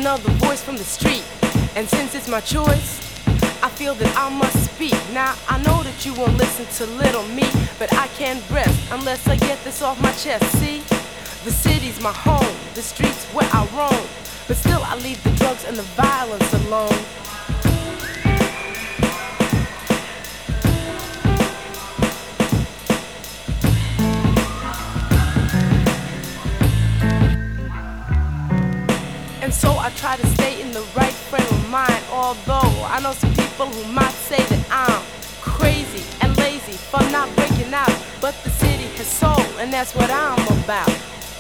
another voice from the street. And since it's my choice, I feel that I must speak. Now I know that you won't listen to little me, but I can't rest unless I get this off my chest. See, the city's my home, the streets where I roam, but still I leave the drugs and the violence alone. And so I try to stay in the right frame of mind, although I know some people who might say that I'm crazy and lazy for not breaking out. But the city has soul, and that's what I'm about.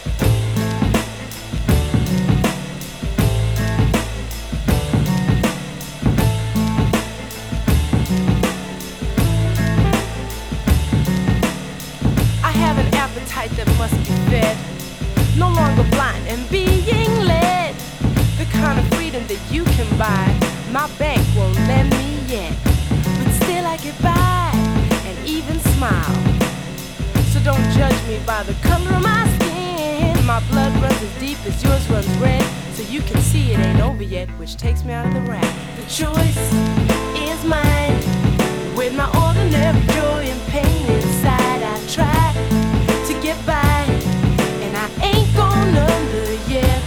I have an appetite that must be fed, no longer blind and being led. The kind of freedom that you can buy, my bank won't lend me yet, but still I get by and even smile. So don't judge me by the color of my skin. My blood runs as deep as yours runs red, so you can see it ain't over yet, which takes me out of the rap. The choice is mine. With my ordinary joy and pain inside, I try to get by, and I ain't gone under yet.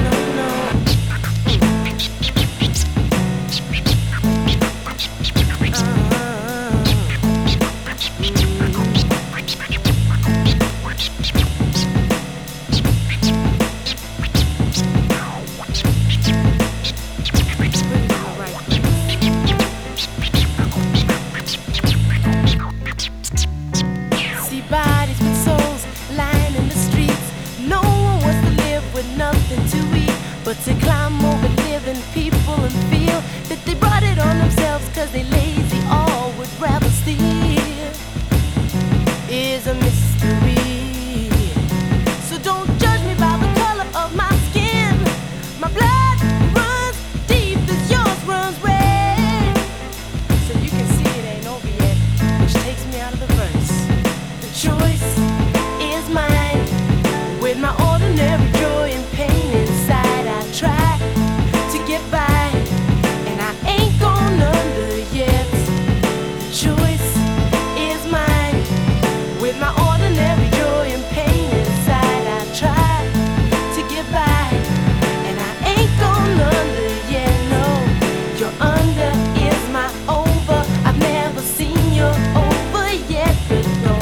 Bodies with souls lying in the streets. No one wants to live with nothing to eat, but to climb over living people and feel that they brought it on themselves cause they lazy, all would rather steal, is a mystery. So don't judge me by the color of my skin. My blood runs deep as yours runs red, so you can see it ain't over yet, which takes me out of the verse. Choice is mine. With my ordinary joy and pain inside, I try to get by, and I ain't gone under yet. The choice is mine. With my ordinary joy and pain inside, I try to get by, and I ain't gone under yet. No, your under is my over. I've never seen your over yet, but no.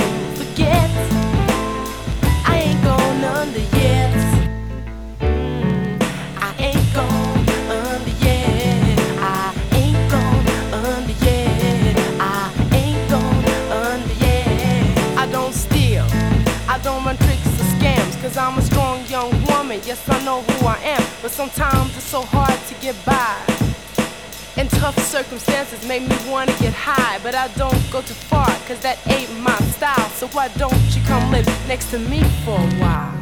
I ain't gone under yet. I ain't gone under yet. I ain't gone under yet. I ain't gone under yet. I don't steal, I don't run tricks or scams, cause I'm a strong young woman. Yes, I know who I am, but sometimes it's so hard to get by. And tough circumstances make me wanna get high, but I don't go too far, cause that ain't my style. So why don't you come live next to me for a while?